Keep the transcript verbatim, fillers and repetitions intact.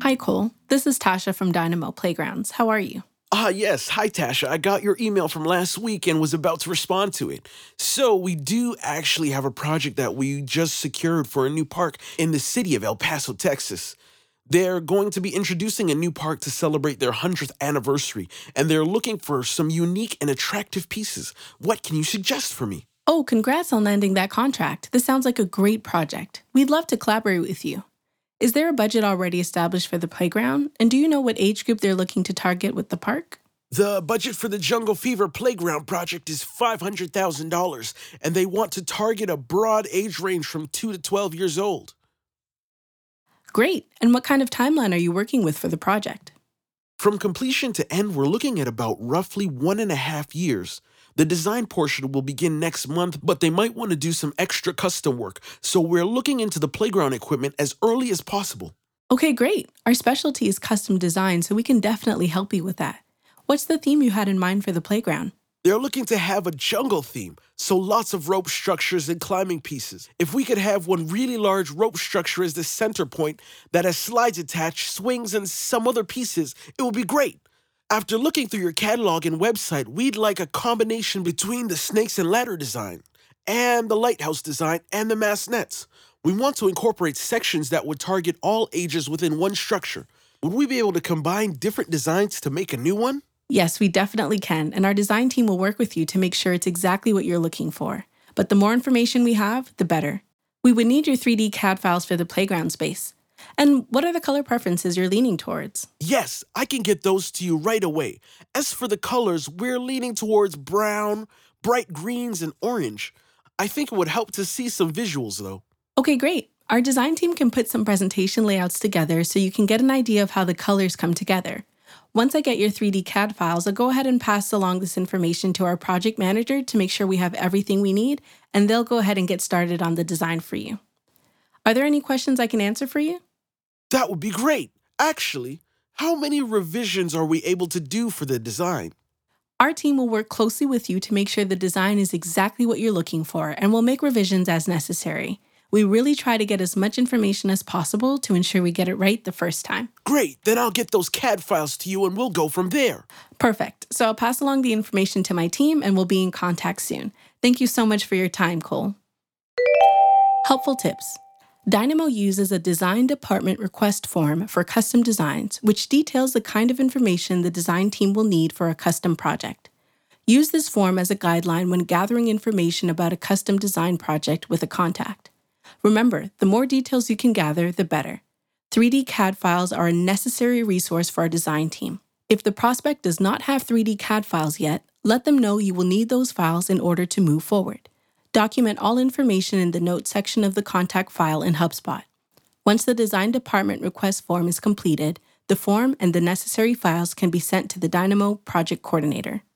Hi, Cole. This is Tasha from Dynamo Playgrounds. How are you? Ah, yes. Hi, Tasha. I got your email from last week and was about to respond to it. So, we do actually have a project that we just secured for a new park in the city of El Paso, Texas. They're going to be introducing a new park to celebrate their one hundredth anniversary, and they're looking for some unique and attractive pieces. What can you suggest for me? Oh, congrats on landing that contract. This sounds like a great project. We'd love to collaborate with you. Is there a budget already established for the playground? And do you know what age group they're looking to target with the park? The budget for the Jungle Fever Playground project is five hundred thousand dollars, and they want to target a broad age range from two to twelve years old. Great. And what kind of timeline are you working with for the project? From completion to end, we're looking at about roughly one and a half years. The design portion will begin next month, but they might want to do some extra custom work, so we're looking into the playground equipment as early as possible. Okay, great. Our specialty is custom design, so we can definitely help you with that. What's the theme you had in mind for the playground? They're looking to have a jungle theme, so lots of rope structures and climbing pieces. If we could have one really large rope structure as the center point that has slides attached, swings, and some other pieces, it would be great. After looking through your catalog and website, we'd like a combination between the snakes and ladder design, and the lighthouse design, and the mass nets. We want to incorporate sections that would target all ages within one structure. Would we be able to combine different designs to make a new one? Yes, we definitely can, and our design team will work with you to make sure it's exactly what you're looking for. But the more information we have, the better. We would need your three D C A D files for the playground space. And what are the color preferences you're leaning towards? Yes, I can get those to you right away. As for the colors, we're leaning towards brown, bright greens, and orange. I think it would help to see some visuals, though. Okay, great. Our design team can put some presentation layouts together so you can get an idea of how the colors come together. Once I get your three D C A D files, I'll go ahead and pass along this information to our project manager to make sure we have everything we need, and they'll go ahead and get started on the design for you. Are there any questions I can answer for you? That would be great. Actually, how many revisions are we able to do for the design? Our team will work closely with you to make sure the design is exactly what you're looking for, and we'll make revisions as necessary. We really try to get as much information as possible to ensure we get it right the first time. Great, then I'll get those C A D files to you and we'll go from there. Perfect. So I'll pass along the information to my team and we'll be in contact soon. Thank you so much for your time, Cole. Helpful tips. Dynamo uses a design department request form for custom designs, which details the kind of information the design team will need for a custom project. Use this form as a guideline when gathering information about a custom design project with a contact. Remember, the more details you can gather, the better. three D C A D files are a necessary resource for our design team. If the prospect does not have three D C A D files yet, let them know you will need those files in order to move forward. Document all information in the notes section of the contact file in HubSpot. Once the design department request form is completed, the form and the necessary files can be sent to the Dynamo project coordinator.